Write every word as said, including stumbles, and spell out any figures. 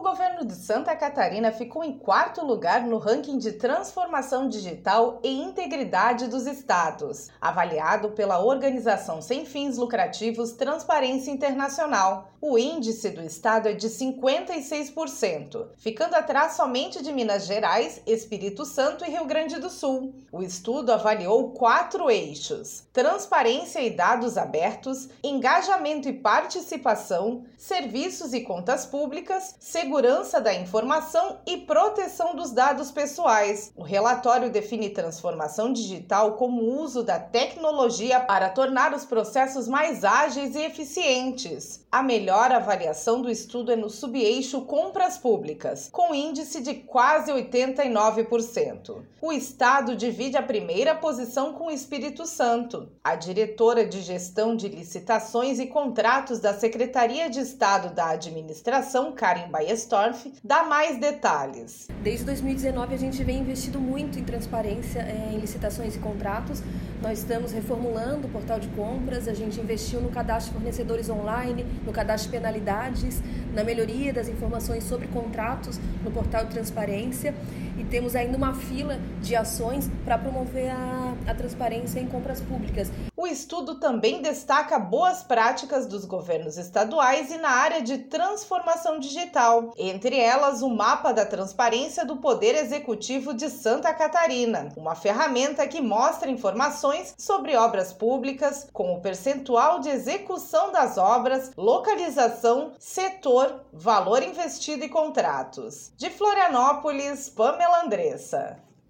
governo de Santa Catarina ficou em quarto lugar no ranking de transformação digital e integridade dos estados, avaliado pela organização sem fins lucrativos Transparência Internacional. O índice do estado é de cinquenta e seis por cento, ficando atrás somente de Minas Gerais, Espírito Santo e Rio Grande do Sul. O estudo avaliou quatro eixos: transparência e dados abertos, engajamento e participação, serviços e contas públicas, segurança da informação e proteção dos dados pessoais. O relatório define transformação digital como o uso da tecnologia para tornar os processos mais ágeis e eficientes. A melhor avaliação do estudo é no subeixo compras públicas, com índice de quase oitenta e nove por cento. O estado divide a primeira posição com o Espírito Santo. A diretora de Gestão de Licitações e Contratos da Secretaria de Estado da Administração, Karen Baestorff, dá mais detalhes. Desde dois mil e dezenove a gente vem investindo muito em transparência é, em licitações e contratos. Nós estamos reformulando o portal de compras, a gente investiu no cadastro de fornecedores online, no cadastro de penalidades, na melhoria das informações sobre contratos no portal de transparência e temos ainda uma fila de ações para promover a, a transparência em compras públicas. O estudo também destaca boas práticas dos governos estaduais e na área de transformação digital, entre elas o Mapa da Transparência do Poder Executivo de Santa Catarina, uma ferramenta que mostra informações sobre obras públicas, com o percentual de execução das obras, localização, setor, valor investido e contratos. De Florianópolis, Pamela Andressa.